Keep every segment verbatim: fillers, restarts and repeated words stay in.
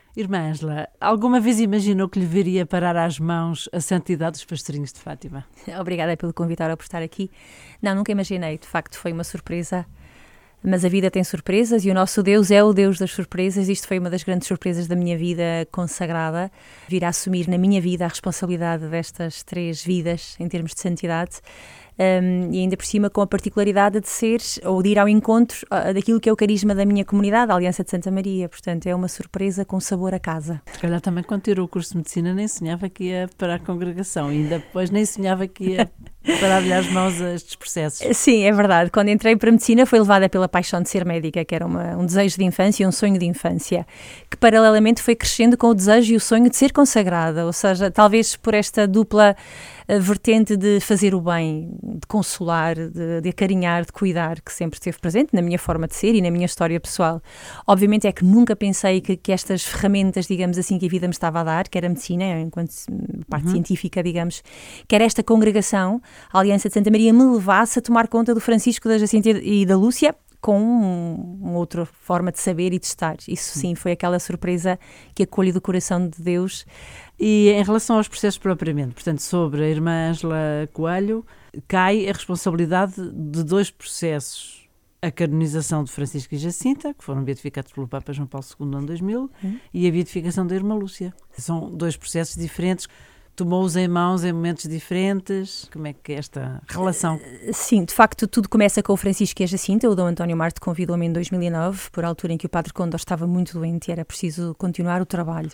Irmã Ângela, alguma vez imaginou que lhe viria parar às mãos a santidade dos pastorinhos de Fátima? Obrigada pelo convite por estar aqui. Não, nunca imaginei, de facto foi uma surpresa, mas a vida tem surpresas e o nosso Deus é o Deus das surpresas. Isto foi uma das grandes surpresas da minha vida consagrada, vir a assumir na minha vida a responsabilidade destas três vidas em termos de santidade. Um, e ainda por cima com a particularidade de ser, ou de ir ao encontro uh, daquilo que é o carisma da minha comunidade, a Aliança de Santa Maria. Portanto, é uma surpresa com sabor a casa. Se calhar também quando tirou o curso de Medicina nem sonhava que ia para a congregação, e ainda depois nem sonhava que ia parar-lhe às mãos a estes processos. Sim, é verdade. Quando entrei para a Medicina foi levada pela paixão de ser médica, que era uma, um desejo de infância, um sonho de infância, que paralelamente foi crescendo com o desejo e o sonho de ser consagrada, ou seja, talvez por esta dupla vertente de fazer o bem, de consolar, de, de acarinhar, de cuidar, que sempre esteve presente na minha forma de ser e na minha história pessoal. Obviamente é que nunca pensei que, que estas ferramentas, digamos assim, que a vida me estava a dar, que era a medicina, enquanto parte uhum. científica, digamos, que era esta congregação, a Aliança de Santa Maria, me levasse a tomar conta do Francisco, da Jacinta e da Lúcia, com um, uma outra forma de saber e de estar. Isso sim, foi aquela surpresa que acolhe do coração de Deus. E em relação aos processos propriamente, portanto, sobre a irmã Ângela Coelho, cai a responsabilidade de dois processos. A canonização de Francisco e Jacinta, que foram beatificados pelo Papa João Paulo segundo no ano dois mil, hum. e a beatificação da irmã Lúcia. São dois processos diferentes. Tomou-os em mãos em momentos diferentes? Como é que é esta relação? Sim, de facto tudo começa com o Francisco e a Jacinta. O Dom António Marte convidou-me em dois mil e nove, por altura em que o Padre Condor estava muito doente e era preciso continuar o trabalho.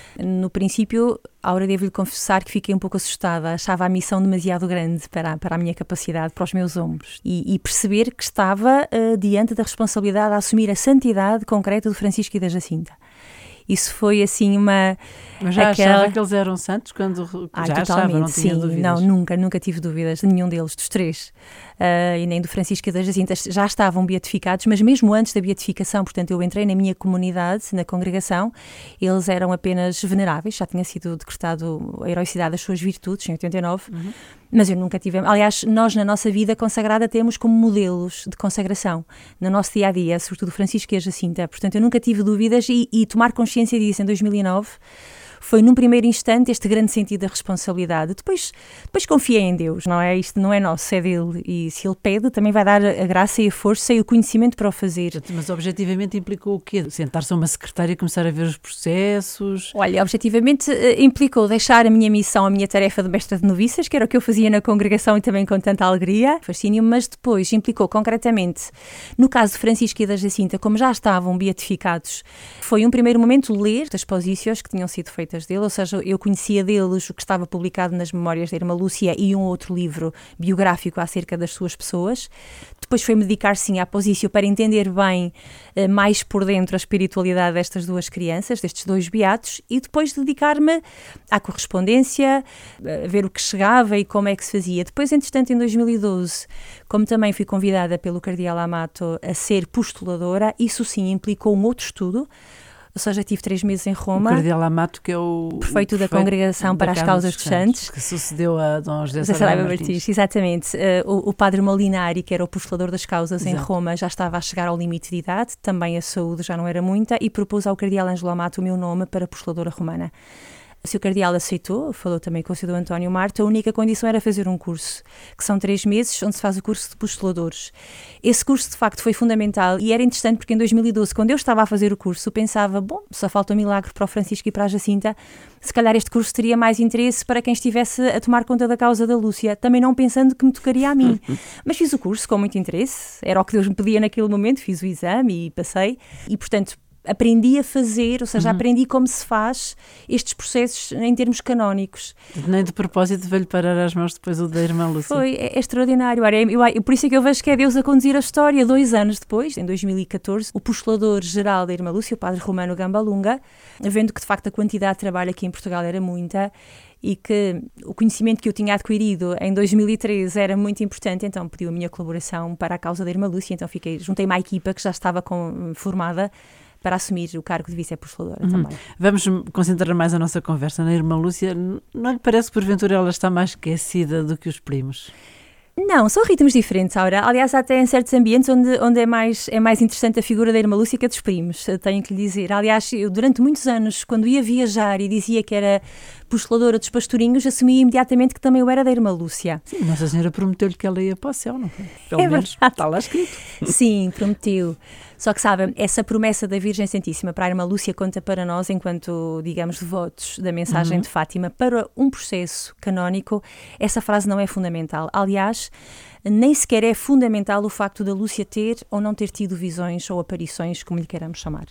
No princípio, Aura, devo-lhe confessar que fiquei um pouco assustada, achava a missão demasiado grande para, para a minha capacidade, para os meus ombros. E, e perceber que estava uh, diante da responsabilidade de assumir a santidade concreta do Francisco e da Jacinta. Isso foi assim uma... Mas já aquela... achava que eles eram santos? Quando... Ah, já totalmente, achava, não tinha sim. dúvidas? Não, nunca, nunca tive dúvidas de nenhum deles, dos três. Uh, e nem do Francisco e da Jacinta, já estavam beatificados, mas mesmo antes da beatificação, portanto, eu entrei na minha comunidade, na congregação, eles eram apenas veneráveis, já tinha sido decretado a heroicidade das suas virtudes, em oitenta e nove, uhum. Mas eu nunca tive... Aliás, nós na nossa vida consagrada temos como modelos de consagração, no nosso dia-a-dia, sobretudo Francisco e a Jacinta. Portanto, eu nunca tive dúvidas e, e tomar consciência disso em dois mil e nove foi, num primeiro instante, este grande sentido da responsabilidade. Depois, depois confiei em Deus, não é? Isto não é nosso, é dele. E se ele pede, também vai dar a graça e a força e o conhecimento para o fazer. Mas, objetivamente, implicou o quê? Sentar-se a uma secretária e começar a ver os processos? Olha, objetivamente, implicou deixar a minha missão, a minha tarefa de mestra de noviças, que era o que eu fazia na congregação e também com tanta alegria, fascínio, mas depois implicou, concretamente, no caso de Francisco e da Jacinta, como já estavam beatificados, foi um primeiro momento ler as posições que tinham sido feitas dele, ou seja, eu conhecia deles o que estava publicado nas Memórias da Irmã Lúcia e um outro livro biográfico acerca das suas pessoas. Depois foi-me dedicar, sim, à posição para entender bem, mais por dentro, a espiritualidade destas duas crianças, destes dois beatos, e depois dedicar-me à correspondência, a ver o que chegava e como é que se fazia. Depois, entretanto, em dois mil e doze, como também fui convidada pelo Cardeal Amato a ser postuladora, isso sim implicou um outro estudo. Ou seja, tive três meses em Roma. O Cardeal Amato, que é o prefeito, o prefeito da Congregação da para as Causas dos Santos, que sucedeu a Dom José Saraiva Saraiva Martins. Martins. Exatamente. Uh, o, o padre Molinari, que era o postulador das causas Exato. Em Roma, já estava a chegar ao limite de idade, também a saúde já não era muita, e propôs ao Cardeal Ângelo Amato o meu nome para postuladora romana. O seu Cardeal aceitou, falou também com o seu Dom António Marte, a única condição era fazer um curso, que são três meses, onde se faz o curso de postuladores. Esse curso, de facto, foi fundamental e era interessante porque em dois mil e doze, quando eu estava a fazer o curso, pensava, bom, só falta um milagre para o Francisco e para a Jacinta, se calhar este curso teria mais interesse para quem estivesse a tomar conta da causa da Lúcia, também não pensando que me tocaria a mim. Mas fiz o curso com muito interesse, era o que Deus me pedia naquele momento, fiz o exame e passei, e portanto, aprendi a fazer, ou seja, uhum. aprendi como se faz estes processos em termos canónicos. Nem de propósito veio-lhe parar às mãos depois o da irmã Lúcia. Foi, é, é extraordinário. Olha, eu, eu, por isso é que eu vejo que é Deus a conduzir a história. Dois anos depois, em dois mil e catorze, o postulador-geral da irmã Lúcia, o padre Romano Gambalunga, vendo que de facto a quantidade de trabalho aqui em Portugal era muita e que o conhecimento que eu tinha adquirido em dois mil e treze era muito importante, então pediu a minha colaboração para a causa da irmã Lúcia, então fiquei, juntei-me à equipa que já estava com, formada para assumir o cargo de vice-apostoladora uhum. também. Vamos concentrar mais a nossa conversa na irmã Lúcia. Não lhe parece que porventura ela está mais esquecida do que os primos? Não, são ritmos diferentes, Aura. Aliás, há até em certos ambientes onde, onde é, mais, é mais interessante a figura da Irmã Lúcia que a dos primos, tenho que lhe dizer. Aliás, eu durante muitos anos, quando ia viajar e dizia que era postuladora dos pastorinhos, assumia imediatamente que também eu era da Irmã Lúcia. Sim, Nossa Senhora prometeu-lhe que ela ia para o céu, não foi? Pelo É menos verdade. está lá escrito. Sim, prometeu. Só que, sabe, essa promessa da Virgem Santíssima para a Irmã Lúcia conta para nós, enquanto, digamos, devotos da mensagem Uhum. de Fátima, para um processo canónico, essa frase não é fundamental. Aliás, nem sequer é fundamental o facto da Lúcia ter ou não ter tido visões ou aparições, como lhe queiramos chamar.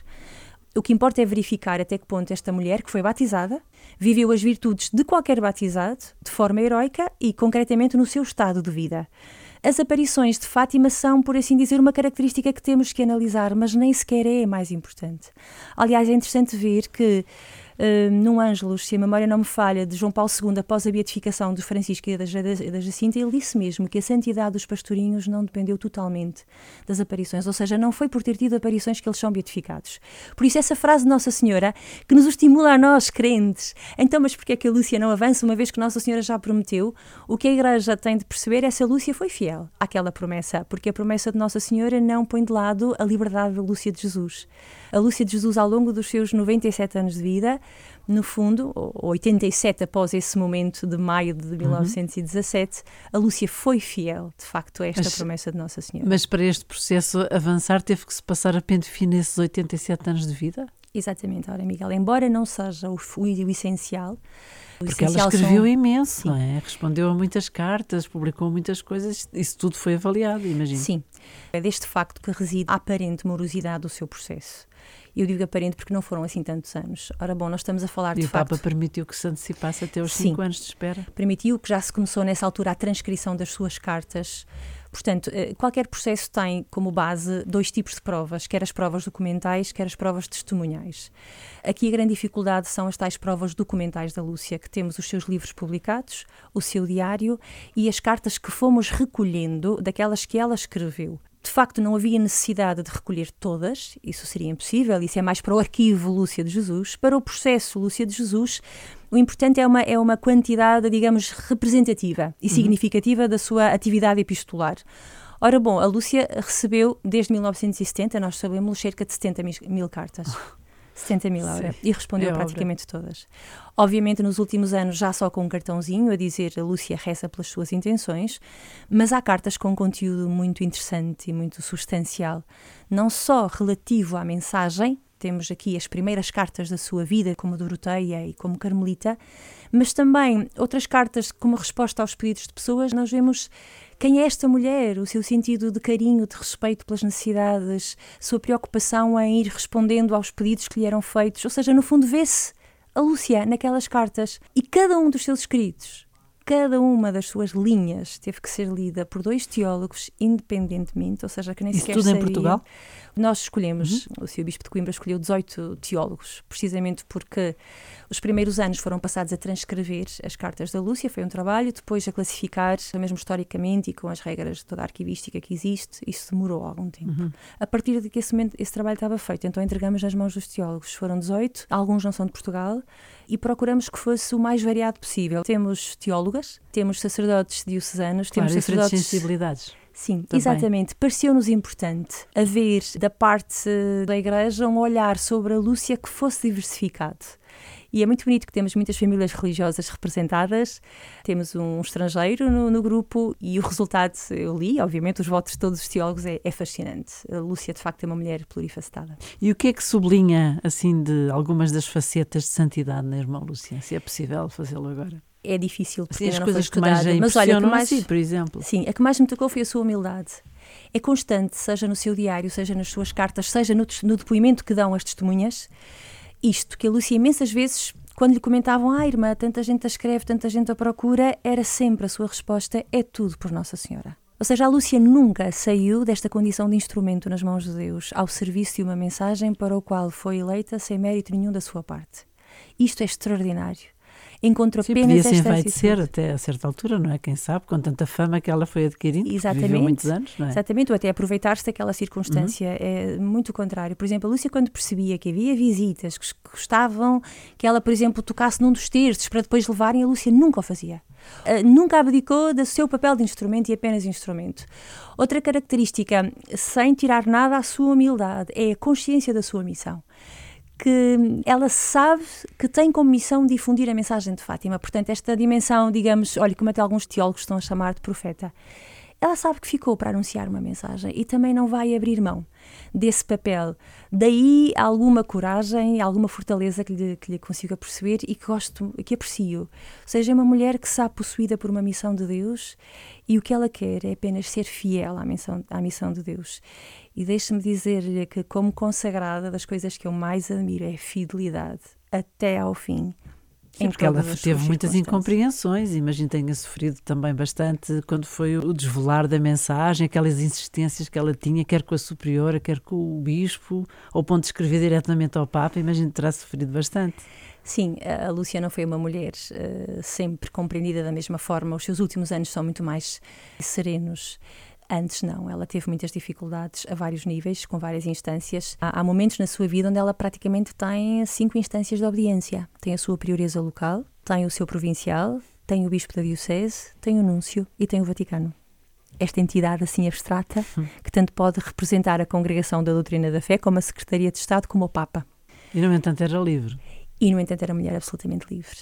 O que importa é verificar até que ponto esta mulher, que foi batizada, viveu as virtudes de qualquer batizado, de forma heroica e, concretamente, no seu estado de vida. As aparições de Fátima são, por assim dizer, uma característica que temos que analisar, mas nem sequer é a mais importante. Aliás, é interessante ver que Uh, num Ângelus, se a memória não me falha, de João Paulo segundo, após a beatificação de Francisco e da, da, da Jacinta, ele disse mesmo que a santidade dos pastorinhos não dependeu totalmente das aparições, ou seja, não foi por ter tido aparições que eles são beatificados. Por isso essa frase de Nossa Senhora, que nos estimula a nós, crentes, então, mas porquê é que a Lúcia não avança, uma vez que Nossa Senhora já prometeu? O que a Igreja tem de perceber é se a Lúcia foi fiel àquela promessa, porque a promessa de Nossa Senhora não põe de lado a liberdade da Lúcia de Jesus. A Lúcia de Jesus, ao longo dos seus noventa e sete anos de vida, no fundo, oitenta e sete após esse momento de maio de mil novecentos e dezassete, uhum. a Lúcia foi fiel, de facto, a esta mas, promessa de Nossa Senhora. Mas para este processo avançar teve que se passar a pente fino nesses oitenta e sete anos de vida? Exatamente, Aura Miguel. Embora não seja o, o, o essencial... O Porque essencial ela escreveu são... imenso, Sim. não é? Respondeu a muitas cartas, publicou muitas coisas, isso tudo foi avaliado, imagino. Sim. É deste facto que reside a aparente morosidade do seu processo. Eu digo aparente porque não foram assim tantos anos. Ora bom, nós estamos a falar e de o facto... Papa permitiu que se antecipasse até os cinco anos de espera? Permitiu, que já se começou nessa altura a transcrição das suas cartas. Portanto, qualquer processo tem como base dois tipos de provas, quer as provas documentais, quer as provas testemunhais. Aqui a grande dificuldade são as tais provas documentais da Lúcia, que temos os seus livros publicados, o seu diário e as cartas que fomos recolhendo daquelas que ela escreveu. De facto, não havia necessidade de recolher todas, isso seria impossível, isso é mais para o arquivo Lúcia de Jesus. Para o processo Lúcia de Jesus, o importante é uma, é uma quantidade, digamos, representativa e significativa uhum. da sua atividade epistolar. Ora bom, a Lúcia recebeu, desde mil novecentos e setenta, nós sabemos, cerca de setenta mil cartas. setenta mil, Aura, e respondeu é praticamente obra. Todas. Obviamente, nos últimos anos, já só com um cartãozinho a dizer a Lúcia reza pelas suas intenções, mas há cartas com conteúdo muito interessante e muito substancial, não só relativo à mensagem, temos aqui as primeiras cartas da sua vida, como Doroteia e como Carmelita, mas também outras cartas como resposta aos pedidos de pessoas. Nós vemos quem é esta mulher, o seu sentido de carinho, de respeito pelas necessidades, sua preocupação em ir respondendo aos pedidos que lhe eram feitos. Ou seja, no fundo vê-se a Lúcia naquelas cartas e cada um dos seus escritos, cada uma das suas linhas teve que ser lida por dois teólogos independentemente, ou seja, que nem Isso sequer tudo seria... em Portugal? Nós escolhemos, uhum. o senhor Bispo de Coimbra escolheu dezoito teólogos, precisamente porque os primeiros anos foram passados a transcrever as cartas da Lúcia, foi um trabalho, depois a classificar, mesmo historicamente e com as regras de toda a arquivística que existe, isso demorou algum tempo. Uhum. A partir de que esse, momento, esse trabalho estava feito, então entregamos nas mãos dos teólogos, foram dezoito, alguns não são de Portugal, e procuramos que fosse o mais variado possível. Temos teólogas, temos sacerdotes diocesanos, claro, temos sacerdotes... diferentes sensibilidades. Sim, também. Exatamente. Pareceu-nos importante haver da parte da Igreja um olhar sobre a Lúcia que fosse diversificado. E é muito bonito que temos muitas famílias religiosas representadas, temos um estrangeiro no, no grupo e o resultado, eu li, obviamente, os votos de todos os teólogos é, é fascinante. A Lúcia, de facto, é uma mulher plurifacetada. E o que é que sublinha, assim, de algumas das facetas de santidade na irmã Lúcia? Se é possível fazê-lo agora? É difícil, porque assim, as não coisas foi que mais a mas olha, que mais, assim, por exemplo. Sim, a que mais me tocou foi a sua humildade. É constante, seja no seu diário, seja nas suas cartas, seja no, no depoimento que dão as testemunhas, isto que a Lúcia imensas vezes, quando lhe comentavam, ah irmã, tanta gente a escreve, tanta gente a procura, era sempre a sua resposta, é tudo por Nossa Senhora. Ou seja, a Lúcia nunca saiu desta condição de instrumento nas mãos de Deus, ao serviço de uma mensagem para o qual foi eleita sem mérito nenhum da sua parte. Isto é extraordinário. Encontro Sim, apenas podia-se esta envaidecer até a certa altura, não é? Quem sabe, com tanta fama que ela foi adquirindo, Exatamente. Viveu muitos anos, não é? Exatamente, ou até aproveitar-se daquela circunstância, uhum. é muito o contrário. Por exemplo, a Lúcia, quando percebia que havia visitas que gostavam que ela, por exemplo, tocasse num dos terços para depois levarem, a Lúcia nunca o fazia. Uh, nunca abdicou do seu papel de instrumento e apenas instrumento. Outra característica, sem tirar nada à sua humildade, é a consciência da sua missão. Que ela sabe que tem como missão difundir a mensagem de Fátima. Portanto, esta dimensão, digamos, olha, como até alguns teólogos estão a chamar de profeta, ela sabe que ficou para anunciar uma mensagem e também não vai abrir mão desse papel. Daí alguma coragem, alguma fortaleza que lhe, que lhe consiga perceber e que gosto, que aprecio. Ou seja, é uma mulher que sabe possuída por uma missão de Deus e o que ela quer é apenas ser fiel à missão, à missão de Deus. E deixe-me dizer-lhe que, como consagrada, das coisas que eu mais admiro é a fidelidade até ao fim. Sim, porque ela teve muitas incompreensões, imagino que tenha sofrido também bastante quando foi o desvelar da mensagem, aquelas insistências que ela tinha, quer com a superiora, quer com o bispo, ao ponto de escrever diretamente ao Papa, imagino que terá sofrido bastante. Sim, a Lúcia não foi uma mulher uh, sempre compreendida da mesma forma, os seus últimos anos são muito mais serenos. Antes não, ela teve muitas dificuldades a vários níveis, com várias instâncias. Há, há momentos na sua vida onde ela praticamente tem cinco instâncias de obediência. Tem a sua prioreza local, tem o seu provincial, tem o bispo da diocese, tem o núncio e tem o Vaticano. Esta entidade assim abstrata, que tanto pode representar a Congregação da Doutrina da Fé como a Secretaria de Estado, como o Papa. E no entanto era livre. E no entanto era uma mulher absolutamente livre.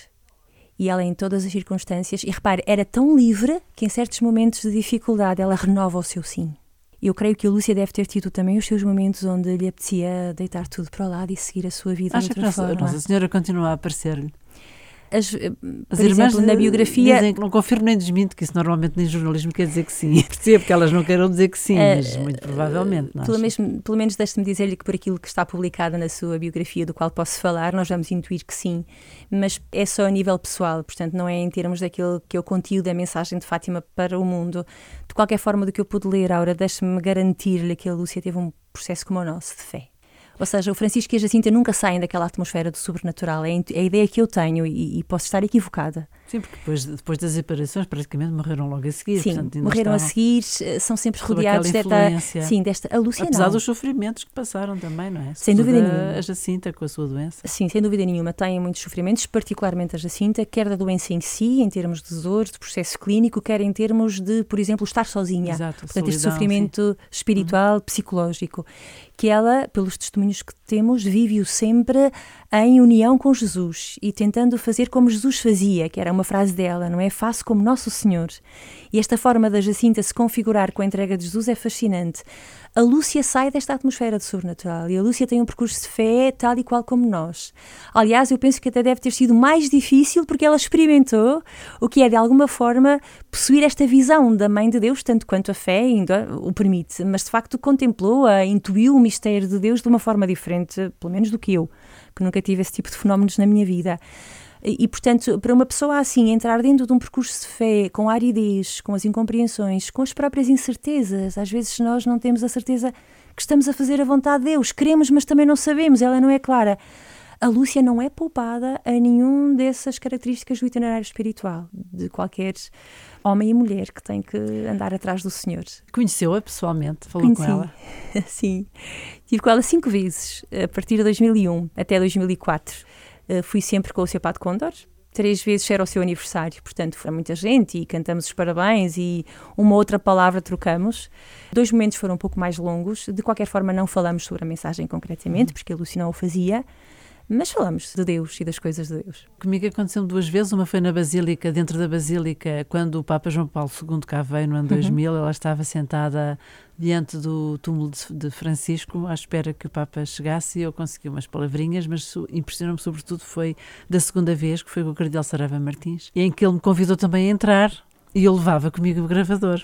E ela em todas as circunstâncias, e repare, era tão livre que em certos momentos de dificuldade ela renova o seu sim. Eu creio que a Lúcia deve ter tido também os seus momentos onde lhe apetecia deitar tudo para o lado e seguir a sua vida Acha de outra que forma. A Nossa Senhora continua a aparecer-lhe? As, As por exemplo, na biografia... Dizem que não confirmo nem desminto, que isso normalmente nem jornalismo quer dizer que sim. Percebo que elas não queiram dizer que sim, uh, mas muito provavelmente. Não pelo, mesmo, pelo menos deixe-me dizer-lhe que por aquilo que está publicado na sua biografia, do qual posso falar, nós vamos intuir que sim, mas é só a nível pessoal, portanto não é em termos daquilo que é o conteúdo da mensagem de Fátima para o mundo. De qualquer forma, do que eu pude ler, Aura, deixe-me garantir-lhe que a Lúcia teve um processo como o nosso, de fé. Ou seja, o Francisco e a Jacinta nunca saem daquela atmosfera do sobrenatural. É a ideia que eu tenho e, e posso estar equivocada. Sim, porque depois, depois das aparições praticamente morreram logo a seguir. Sim, portanto, morreram a seguir, são sempre rodeados desta, sim, desta... A Lúcia Apesar não. dos sofrimentos que passaram também, não é? Sem dúvida nenhuma. A Jacinta com a sua doença. Sim, sem dúvida nenhuma. Têm muitos sofrimentos, particularmente a Jacinta, quer da doença em si, em termos de dor, de processo clínico, quer em termos de, por exemplo, estar sozinha. Exato, portanto, solidão, este sofrimento sim. espiritual, uhum. psicológico, que ela, pelos testemunhos que temos, vive-o sempre em união com Jesus e tentando fazer como Jesus fazia, que era uma frase dela, não é? Faço como Nosso Senhor. E esta forma da Jacinta se configurar com a entrega de Jesus é fascinante. A Lúcia sai desta atmosfera de sobrenatural e a Lúcia tem um percurso de fé tal e qual como nós. Aliás, eu penso que até deve ter sido mais difícil porque ela experimentou o que é, de alguma forma, possuir esta visão da Mãe de Deus, tanto quanto a fé ainda o permite, mas de facto contemplou-a, intuiu o mistério de Deus de uma forma diferente, pelo menos do que eu, que nunca tive esse tipo de fenómenos na minha vida. E, e, portanto, para uma pessoa assim, entrar dentro de um percurso de fé, com a aridez, com as incompreensões, com as próprias incertezas, às vezes nós não temos a certeza que estamos a fazer a vontade de Deus, queremos, mas também não sabemos, ela não é clara. A Lúcia não é poupada a nenhum dessas características do itinerário espiritual, de qualquer homem e mulher que tem que andar atrás do Senhor. Conheceu-a pessoalmente? Falou Conheci. com ela? Sim. Estive com ela cinco vezes, a partir de dois mil e um até dois mil e quatro. Uh, fui sempre com o seu Padre Condor. Três vezes era o seu aniversário, portanto foi muita gente e cantamos os parabéns e uma outra palavra trocamos. Dois momentos foram um pouco mais longos, de qualquer forma não falamos sobre a mensagem concretamente, porque a Lúcia não o fazia, mas falamos de Deus e das coisas de Deus. Comigo aconteceu duas vezes, uma foi na Basílica, dentro da Basílica, quando o Papa João Paulo segundo cá veio no ano dois mil, uhum. ela estava sentada diante do túmulo de, de Francisco, à espera que o Papa chegasse, e eu consegui umas palavrinhas, mas impressionou-me sobretudo foi da segunda vez, que foi com o Cardeal Saraiva Martins, e em que ele me convidou também a entrar, e eu levava comigo o gravador.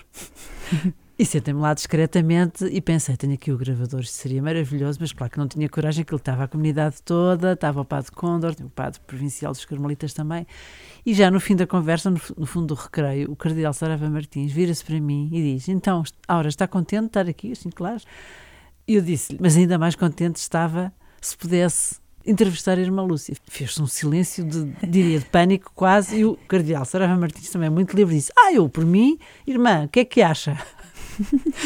E sentei-me lá discretamente e pensei, tenho aqui o gravador, isto seria maravilhoso, mas claro que não tinha coragem, que ele estava a comunidade toda, estava o Padre Condor, o Padre Provincial dos Carmelitas também, e já no fim da conversa, no, no fundo do recreio, o Cardeal Saraiva Martins vira-se para mim e diz, então, Aura, está contente de estar aqui, assim, claro? E eu disse-lhe, mas ainda mais contente estava se pudesse entrevistar a irmã Lúcia. Fez-se um silêncio de, diria, de pânico quase, e o Cardeal Saraiva Martins também muito livre disse, ah, eu por mim, irmã, o que é que acha?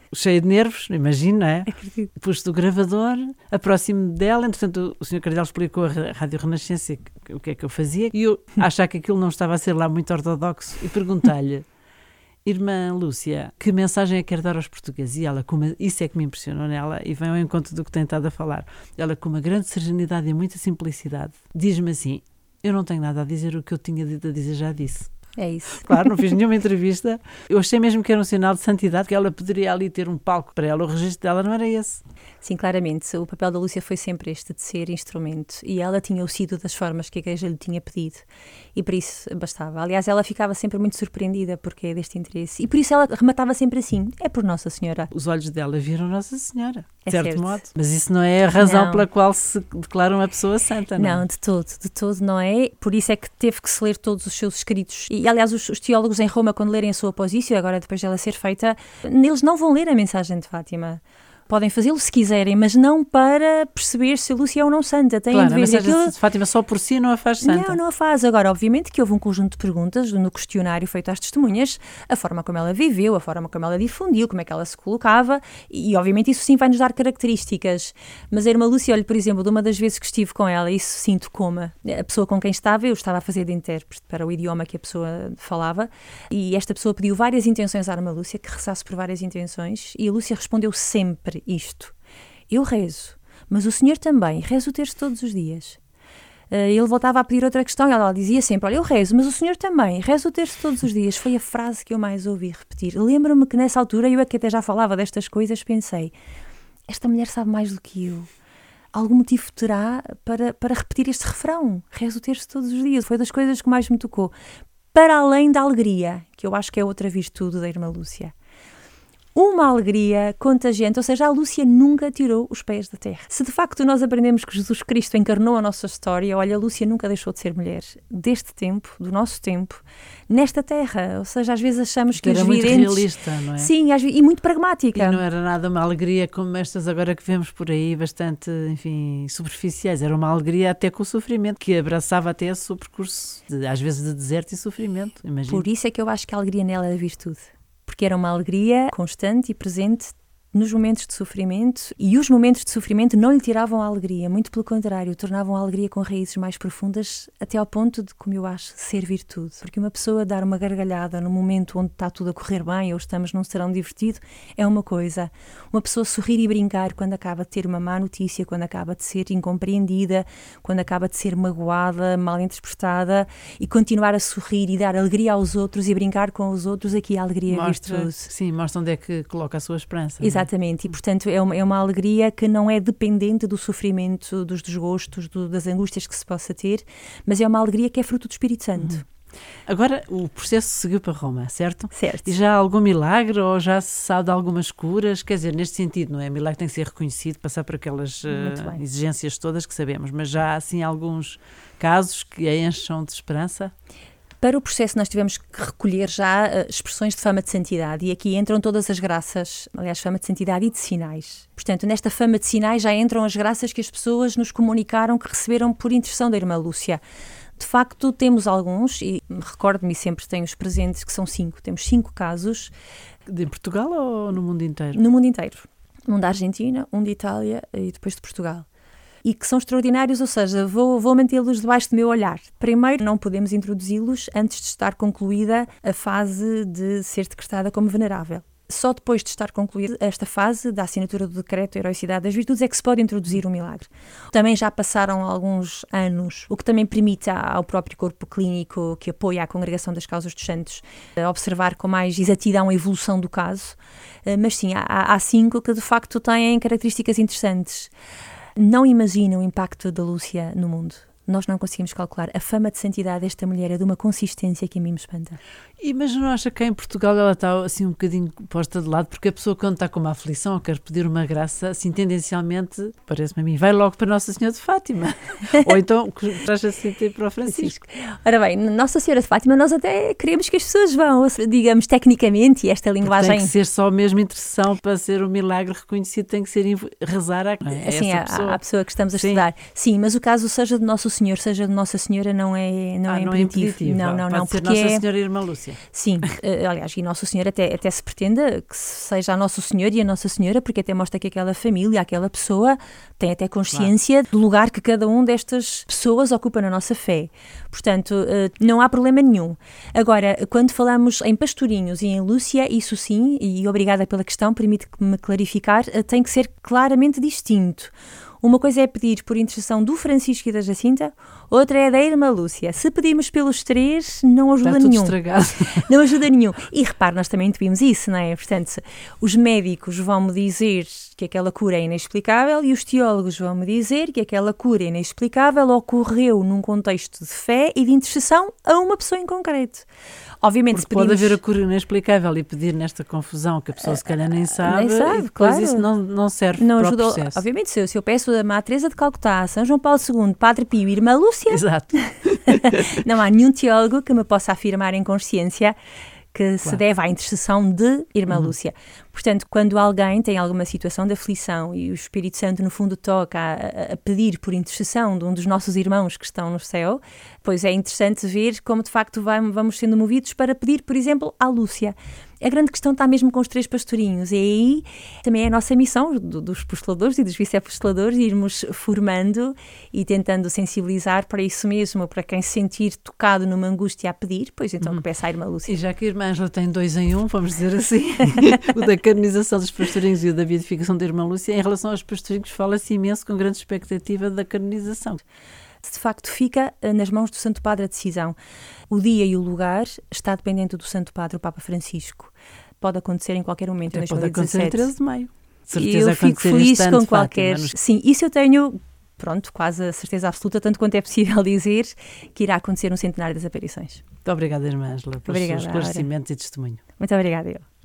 cheia de nervos, imagino, não é? Acredito. Pus-te o gravador, aproximo-me dela, entretanto o senhor Cardeal explicou a Rádio Renascença o que é que eu fazia, e eu, a achar que aquilo não estava a ser lá muito ortodoxo, e perguntei-lhe: Irmã Lúcia, que mensagem é que quer dar aos portugueses? E ela, com uma, isso é que me impressionou nela, e vem ao encontro do que tem estado a falar. Ela, com uma grande serenidade e muita simplicidade, diz-me assim: eu não tenho nada a dizer, o que eu tinha dito a dizer já disse. É isso. Claro, não fiz nenhuma entrevista. Eu achei mesmo que era um sinal de santidade, que ela poderia ali ter um palco para ela. O registro dela não era esse. Sim, claramente. O papel da Lúcia foi sempre este, de ser instrumento. E ela tinha o sido das formas que a igreja lhe tinha pedido. E por isso bastava. Aliás, ela ficava sempre muito surpreendida porque é deste interesse. E por isso ela rematava sempre assim: é por Nossa Senhora. Os olhos dela viram Nossa Senhora, de É certo, certo. modo. Mas isso não é a razão Não. pela qual se declara uma pessoa santa, não é? Não, de todo, de todo não é. Por isso é que teve que se ler todos os seus escritos. E, aliás, os, os teólogos em Roma, quando lerem a sua Posício, agora depois dela ser feita, eles não vão ler a mensagem de Fátima. Podem fazê-lo se quiserem, mas não para perceber se a Lúcia é ou não santa. Têm Claro, de a ver mensagem aquilo... de Fátima só por si não a faz santa. Não, não a faz. Agora, obviamente que houve um conjunto de perguntas no questionário feito às testemunhas, a forma como ela viveu, a forma como ela difundiu, como é que ela se colocava, e obviamente isso sim vai nos dar características. Mas a irmã Lúcia, olha, por exemplo, de uma das vezes que estive com ela, isso sinto como a pessoa com quem estava, eu estava a fazer de intérprete para o idioma que a pessoa falava, e esta pessoa pediu várias intenções à irmã Lúcia, que rezasse por várias intenções, e a Lúcia respondeu sempre isto: eu rezo, mas o senhor também, rezo o terço todos os dias. Uh, ele voltava a pedir outra questão e ela dizia sempre: olha, eu rezo, mas o senhor também, rezo o terço todos os dias. Foi a frase que eu mais ouvi repetir. Lembro-me que nessa altura, eu que até já falava destas coisas, pensei: esta mulher sabe mais do que eu. Algum motivo terá para, para repetir este refrão: rezo o terço todos os dias. Foi das coisas que mais me tocou. Para além da alegria, que eu acho que é outra virtude da irmã Lúcia. Uma alegria contagiante, ou seja, a Lúcia nunca tirou os pés da terra. Se de facto nós aprendemos que Jesus Cristo encarnou a nossa história, olha, a Lúcia nunca deixou de ser mulher deste tempo, do nosso tempo, nesta terra. Ou seja, às vezes achamos que era os muito videntes... realista, não é? Sim, às vezes, e muito pragmática. E não era nada uma alegria como estas agora que vemos por aí, bastante, enfim, superficiais. Era uma alegria até com o sofrimento, que abraçava até esse seu percurso, de, às vezes de deserto e sofrimento, imagino. Por isso é que eu acho que a alegria nela é a virtude. Porque era uma alegria constante e presente nos momentos de sofrimento, e os momentos de sofrimento não lhe tiravam a alegria, muito pelo contrário, tornavam a alegria com raízes mais profundas, até ao ponto de, como eu acho, ser virtude. Porque uma pessoa dar uma gargalhada no momento onde está tudo a correr bem ou estamos num serão divertido é uma coisa. Uma pessoa sorrir e brincar quando acaba de ter uma má notícia, quando acaba de ser incompreendida, quando acaba de ser magoada, mal interpretada, e continuar a sorrir e dar alegria aos outros e brincar com os outros, aqui a alegria mostra, é virtude. Sim, mostra onde é que coloca a sua esperança. Exatamente, e portanto é uma, é uma alegria que não é dependente do sofrimento, dos desgostos, do, das angústias que se possa ter, mas é uma alegria que é fruto do Espírito Santo. Uhum. Agora o processo seguiu para Roma, certo? Certo. E já há algum milagre ou já se sabe de algumas curas? Quer dizer, neste sentido, não é? Milagre tem que ser reconhecido, passar por aquelas uh, exigências todas que sabemos, mas já há assim alguns casos que a encham de esperança? Para o processo nós tivemos que recolher já uh, expressões de fama de santidade, e aqui entram todas as graças, aliás, fama de santidade e de sinais. Portanto, nesta fama de sinais já entram as graças que as pessoas nos comunicaram que receberam por intercessão da irmã Lúcia. De facto, temos alguns, e recordo-me sempre tenho os presentes, que são cinco. Temos cinco casos. De Portugal ou no mundo inteiro? No mundo inteiro. Um da Argentina, um de Itália e depois de Portugal. E que são extraordinários, ou seja, vou, vou mantê-los debaixo do meu olhar. Primeiro, não podemos introduzi-los antes de estar concluída a fase de ser decretada como venerável. Só depois de estar concluída esta fase da assinatura do decreto de heroicidade das virtudes é que se pode introduzir o milagre. Também já passaram alguns anos, o que também permite ao próprio corpo clínico que apoia a Congregação das Causas dos Santos a observar com mais exatidão a evolução do caso. Mas sim, há, há cinco que de facto têm características interessantes. Não imagina o impacto da Lúcia no mundo. Nós não conseguimos calcular. A fama de santidade desta mulher é de uma consistência que a mim me espanta. E, mas não acha que em Portugal ela está assim um bocadinho posta de lado? Porque a pessoa quando está com uma aflição ou quer pedir uma graça, assim tendencialmente, parece-me a mim, vai logo para Nossa Senhora de Fátima. Ou então traz assim para o Francisco. Ora bem, Nossa Senhora de Fátima nós até queremos que as pessoas vão, digamos, tecnicamente, e esta linguagem... Porque tem que ser só mesmo intercessão para ser um milagre reconhecido, tem que ser rezar a, a assim, essa a, pessoa. A, a pessoa que estamos a Sim. estudar. Sim, mas o caso seja de Nosso Senhor seja de Nossa Senhora não é, não ah, é não impeditivo. É impeditivo. Não, não, Pode não. ser porque Nossa é... Senhora e Irmã Lúcia. Sim, uh, aliás, e Nosso Senhor até, até se pretenda que seja a Nosso Senhor e a Nossa Senhora, porque até mostra que aquela família, aquela pessoa tem até consciência claro. do lugar que cada um destas pessoas ocupa na nossa fé. Portanto, uh, não há problema nenhum. Agora, quando falamos em pastorinhos e em Lúcia, isso sim, e obrigada pela questão, permite-me clarificar, uh, tem que ser claramente distinto. Uma coisa é pedir por intercessão do Francisco e da Jacinta, outra é da Irmã Lúcia. Se pedirmos pelos três, não ajuda Está tudo nenhum. estragado. Não ajuda nenhum. E repare, nós também intuímos isso, não é? Portanto, os médicos vão-me dizer que aquela cura é inexplicável e os teólogos vão-me dizer que aquela cura inexplicável ocorreu num contexto de fé e de intercessão a uma pessoa em concreto. Obviamente, Porque se pedimos... pode haver a cura inexplicável e pedir nesta confusão que a pessoa se calhar nem sabe, nem sabe, e depois claro. isso não, não serve não para ajuda, o processo. Obviamente, se eu, se eu peço a Má Teresa de Calcutá, São João Paulo segundo, Padre Pio e Irmã Lúcia, Exato. não há nenhum teólogo que me possa afirmar em consciência que claro. se deve à intercessão de Irmã uhum. Lúcia. Portanto, quando alguém tem alguma situação de aflição e o Espírito Santo, no fundo, toca a, a pedir por intercessão de um dos nossos irmãos que estão no céu, pois é interessante ver como, de facto, vai, vamos sendo movidos para pedir, por exemplo, à Lúcia. A grande questão está mesmo com os três pastorinhos, e aí também é a nossa missão do, dos apostoladores e dos vice-apostoladores irmos formando e tentando sensibilizar para isso mesmo, para quem se sentir tocado numa angústia a pedir, pois então uhum. que peça à Irmã Lúcia. E já que a Irmã Ângela tem dois em um, vamos dizer assim, o da canonização dos pastorinhos e o da beatificação da Irmã Lúcia, em relação aos pastorinhos fala-se imenso com grande expectativa da canonização. De facto, fica nas mãos do Santo Padre a decisão. O dia e o lugar está dependente do Santo Padre, o Papa Francisco. Pode acontecer em qualquer momento. Até em pode acontecer em treze de maio. Certeza eu fico feliz com qualquer... Fátima, mas... Sim, isso eu tenho, pronto, quase a certeza absoluta, tanto quanto é possível dizer, que irá acontecer no centenário das aparições. Muito obrigada, Irmã Ângela, pelo seu esclarecimento e testemunho. Muito obrigada, eu.